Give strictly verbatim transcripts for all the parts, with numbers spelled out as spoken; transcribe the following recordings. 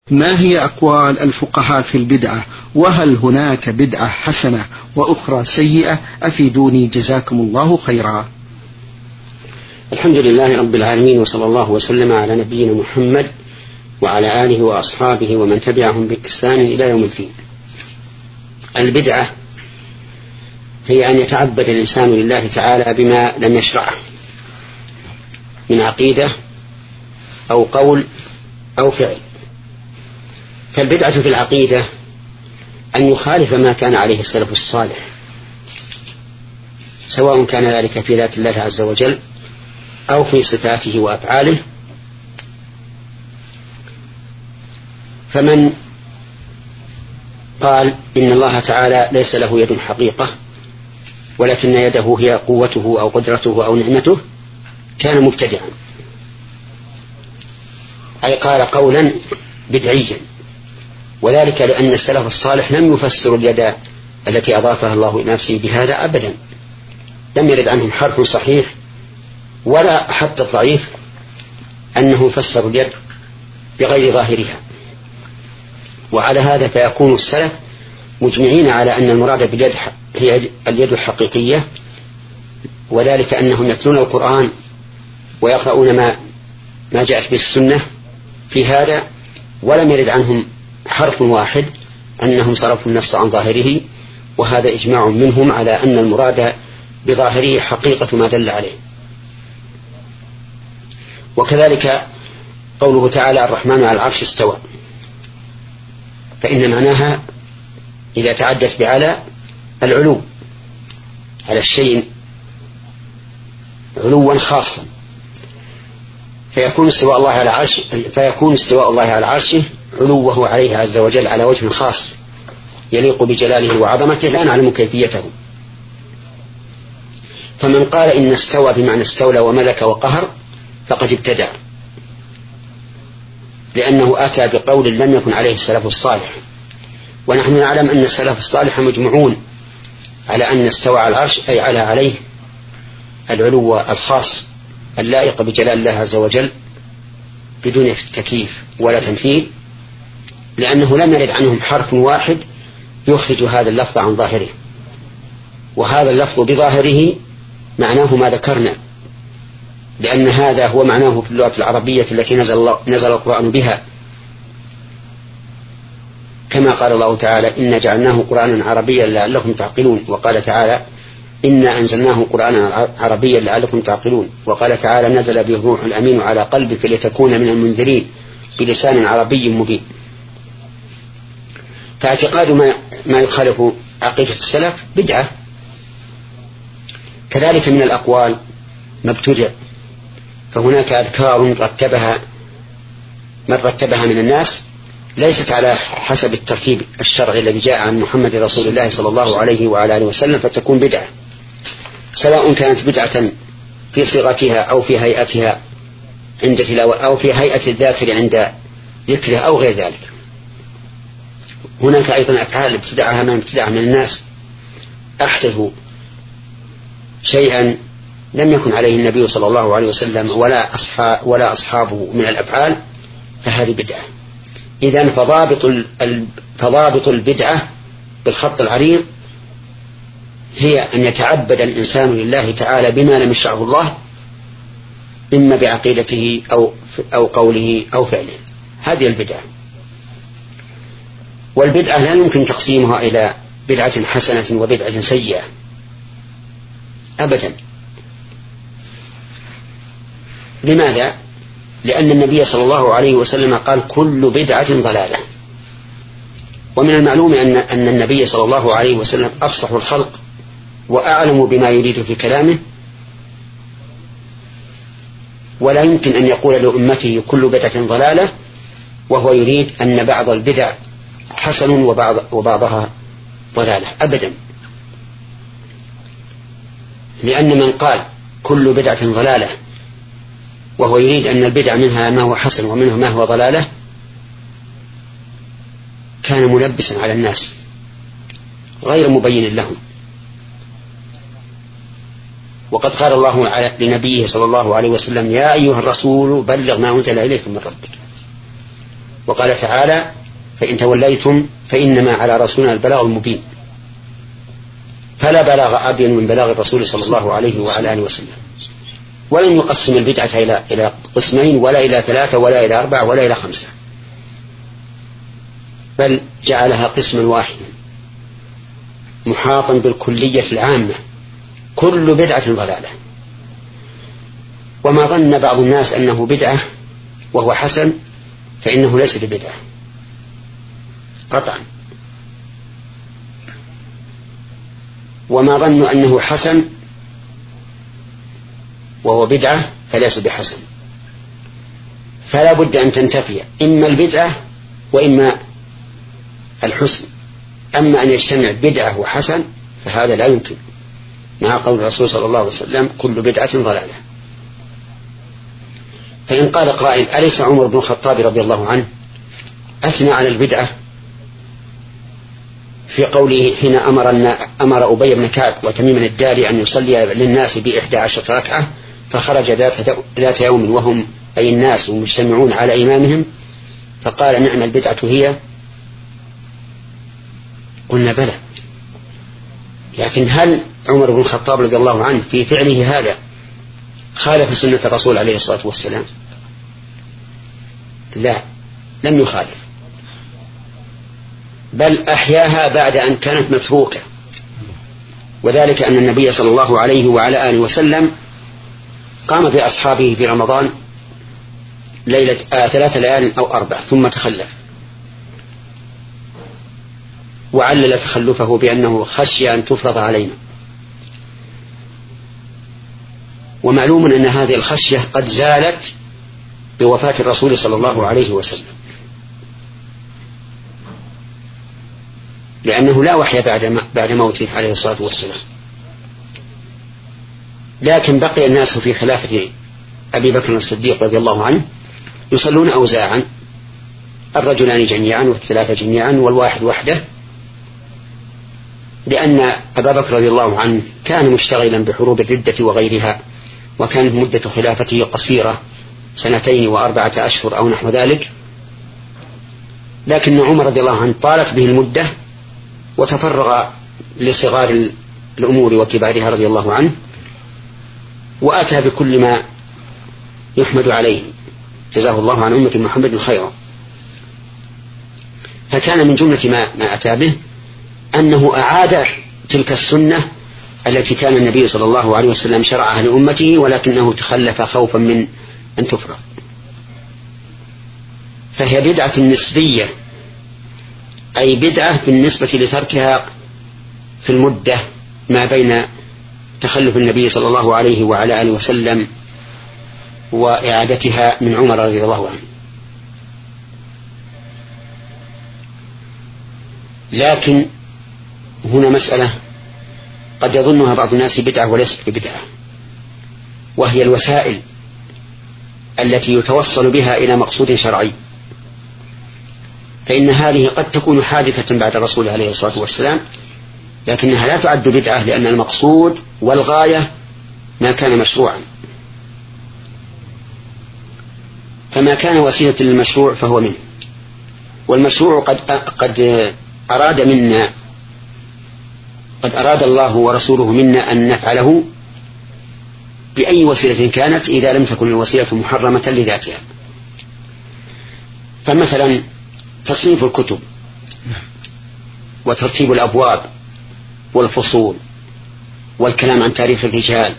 ما هي أقوال الفقهاء في البدعة؟ وهل هناك بدعة حسنة وأخرى سيئة؟ أفيدوني جزاكم الله خيرا. الحمد لله رب العالمين، وصلى الله وسلم على نبينا محمد وعلى آله وأصحابه ومن تبعهم بإحسان إلى يوم الدين. البدعة هي أن يتعبد الإنسان لله تعالى بما لم يشرعه من عقيدة أو قول أو فعل. فالبدعة في العقيدة أن يخالف ما كان عليه السلف الصالح، سواء كان ذلك في ذات الله عز وجل أو في صفاته وأفعاله. فمن قال إن الله تعالى ليس له يد حقيقة ولكن يده هي قوته أو قدرته أو نعمته كان مبتدعا، أي قال قولا بدعيا، وذلك لأن السلف الصالح لم يفسروا اليد التي أضافها الله إلى نفسه بهذا أبدا، لم يرد عنهم حرف صحيح ولا حتى الضعيف أنه فسر اليد بغير ظاهرها. وعلى هذا فيكون السلف مجمعين على أن المراد باليد هي اليد الحقيقية، وذلك أنهم يتلون القرآن ويقرؤون ما ما جاءت به السنة في هذا، ولم يرد عنهم حرف واحد أنهم صرفوا النص عن ظاهره، وهذا إجماع منهم على أن المراد بظاهره حقيقة ما دل عليه. وكذلك قوله تعالى الرحمن على العرش استوى، فإن معناها إذا تعدت بعلى العلو على الشيء علوا خاصا، فيكون استواء الله على عرش فيكون استواء الله على عرشه علوه عليه عز وجل على وجه خاص يليق بجلاله وعظمته لا نعلم كيفيته. فمن قال إن استوى بمعنى استولى وملك وقهر فقد ابتدع، لأنه أتى بقول لم يكن عليه السلف الصالح، ونحن نعلم أن السلف الصالح مجمعون على أن استوى على العرش أي على عليه العلو الخاص اللائق بجلال الله عز وجل بدون تكييف ولا تمثيل، لأنه لم يرد عنهم حرف واحد يخرج هذا اللفظ عن ظاهره، وهذا اللفظ بظاهره معناه ما ذكرنا، لأن هذا هو معناه في اللغة العربية التي نزل, الله نزل القرآن بها، كما قال الله تعالى إنا جعلناه قرآنا عربيا لعلكم تعقلون، وقال تعالى إنا أنزلناه قرآنا عربيا لعلكم تعقلون، وقال تعالى نزل به الروح الأمين على قلبك لتكون من المنذرين بلسان عربي مبين. فاعتقاد ما, ما يخالف عقيدة السلف بدعة. كذلك من الأقوال ما ابتدع، فهناك أذكار رتبها من رتبها من الناس ليست على حسب الترتيب الشرعي الذي جاء عن محمد رسول الله صلى الله عليه وعلى آله وسلم، فتكون بدعة، سواء كانت بدعة في صيغتها أو في هيئتها عند تلاوة أو في هيئة الذاكر عند ذكره أو غير ذلك. هناك أيضا أفعال ابتدعها من ابتدع من الناس، أحدثوا شيئا لم يكن عليه النبي صلى الله عليه وسلم ولا أصحاب ولا أصحابه من الأفعال، فهذه بدعة. إذن فضابط فضابط البدعة بالخط العريض هي أن يتعبد الإنسان لله تعالى بما لم يشرعه الله، إما بعقيدته أو أو قوله أو فعله، هذه البدعة. والبدعة لا يمكن تقسيمها إلى بدعة حسنة وبدعة سيئة أبدا. لماذا؟ لأن النبي صلى الله عليه وسلم قال كل بدعة ضلالة، ومن المعلوم أن أن النبي صلى الله عليه وسلم أفصح الخلق وأعلم بما يريد في كلامه، ولا يمكن أن يقول لأمته كل بدعة ضلالة وهو يريد أن بعض البدع حسن وبعض وبعضها ضلالة أبدا. لأن من قال كل بدعة ضلالة وهو يريد أن البدع منها ما هو حسن ومنه ما هو ضلالة كان ملبسا على الناس غير مبين لهم. وقد قال الله لنبيه صلى الله عليه وسلم يا أيها الرسول بلغ ما أنزل إليك من ربك، وقال تعالى فإن توليتم فإنما على رسولنا البلاغ المبين، فلا بلاغ أبين من بلاغ الرسول صلى الله عليه وعلى آله وسلم. ولم يقسم البدعة إلى إلى قسمين ولا إلى ثلاثة ولا إلى أربعة ولا إلى خمسة، بل جعلها قسما واحدا محاطا بالكلية العامة: كل بدعة ضلالة. وما ظن بعض الناس أنه بدعة وهو حسن فإنه ليس ببدعة قطعا، وما ظن أنه حسن وهو بدعة فليس بحسن. فلا بد أن تنتفي إما البدعة وإما الحسن. أما أن يجتمع بدعة وحسن فهذا لا يمكن، مع قول الرسول صلى الله عليه وسلم كل بدعة ضلالة. فإن قال قائل أليس عمر بن الخطاب رضي الله عنه أثنى على البدعة في قوله حين أمر, أمر أبي بن كعب وتميم الداري أن يصلي للناس بإحدى عشرة ركعة فخرج ذات يوم وهم أي الناس مجتمعون على إمامهم فقال نعم البدعة هي؟ قلنا بلى، لكن هل عمر بن الخطاب رضي الله عنه في فعله هذا خالف سنة الرسول عليه الصلاة والسلام؟ لا، لم يخالف، بل أحياها بعد أن كانت متروكة. وذلك أن النبي صلى الله عليه وعلى آله وسلم قام بأصحابه في رمضان ليلة آه ثلاث ليال أو أربع ثم تخلف، وعلل تخلفه بأنه خشي أن تفرض علينا. ومعلوم أن هذه الخشية قد زالت بوفاة الرسول صلى الله عليه وسلم، لأنه لا وحي بعد بعد موته عليه الصلاة والسلام. لكن بقي الناس في خلافة أبي بكر الصديق رضي الله عنه يصلون أوزاعا، الرجلان جميعا والثلاثة جميعا والواحد وحده، لأن أبا بكر رضي الله عنه كان مشتغلا بحروب الردة وغيرها، وكانت مدة خلافته قصيرة سنتين وأربعة أشهر أو نحو ذلك. لكن عمر رضي الله عنه طالت به المدة وتفرغ لصغار الأمور وكبارها رضي الله عنه، وأتى بكل ما يحمد عليه، جزاه الله عن أمة محمد خيرا. فكان من جملة ما, ما أتى به أنه أعاد تلك السنة التي كان النبي صلى الله عليه وسلم شرعها لأمته، ولكنه تخلف خوفا من أن تفرغ. فهي بدعة نسبية، أي بدعة بالنسبة لتركها في المدة ما بين تخلف النبي صلى الله عليه وعلى آله وسلم وإعادتها من عمر رضي الله عنه. لكن هنا مسألة قد يظنها بعض الناس بدعة وليست ببدعة، وهي الوسائل التي يتوصل بها إلى مقصود شرعي. فإن هذه قد تكون حادثة بعد الرسول عليه الصلاة والسلام، لكنها لا تعد بدعة، لأن المقصود والغاية ما كان مشروعا. فما كان وسيلة للمشروع فهو منه، والمشروع قد قد أراد منا قد أراد الله ورسوله منا أن نفعله بأي وسيلة كانت، إذا لم تكن الوسيلة محرمة لذاتها. فمثلا تصنيف الكتب وترتيب الأبواب والفصول والكلام عن تاريخ الرجال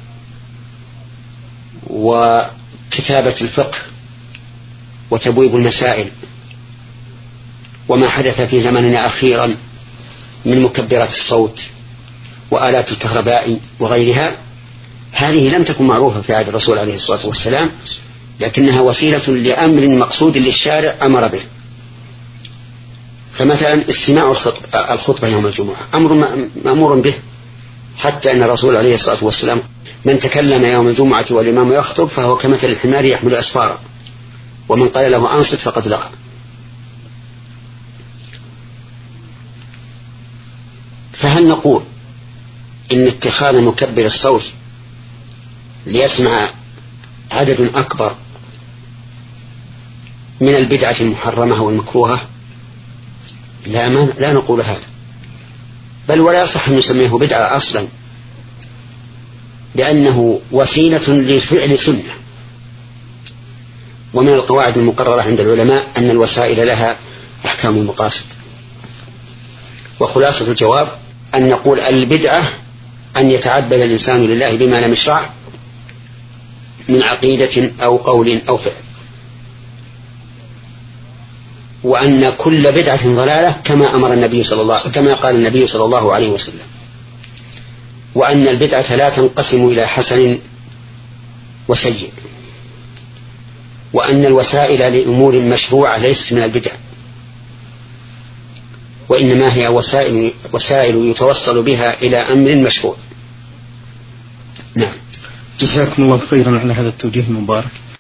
وكتابة الفقه وتبويب المسائل وما حدث في زمننا أخيرا من مكبرات الصوت وآلات الكهرباء وغيرها، هذه لم تكن معروفة في عهد الرسول عليه الصلاة والسلام، لكنها وسيلة لأمر مقصود للشارع أمر به. فمثلا استماع الخطبة يوم الجمعة أمر مأمور به، حتى أن الرسول عليه الصلاة والسلام من تكلم يوم الجمعة والإمام يخطب فهو كمثل الحمار يحمل أسفارا، ومن قال له أنصت فقد لغى. فهل نقول إن اتخاذ مكبر الصوت ليسمع عدد أكبر من البدعة المحرمة والمكروهة؟ لا, ما لا نقول هذا، بل ولا يصح أن نسميه بدعة أصلا، لأنه وسيلة لفعل سنة. ومن القواعد المقررة عند العلماء أن الوسائل لها أحكام المقاصد. وخلاصة الجواب أن نقول البدعة أن يتعبد الإنسان لله بما لم يشرع من عقيدة أو قول أو فعل، وأن كل بدعة ضلالة كما أمر النبي صلى الله كما قال النبي صلى الله عليه وسلم، وأن البدعة لا تنقسم إلى حسن وسيء، وأن الوسائل لأمور مشروعة ليست من البدع، وإنما هي وسائل, وسائل يتوصل بها إلى أمر مشروع. نعم. جزاكم الله خيرا على هذا التوجيه المبارك.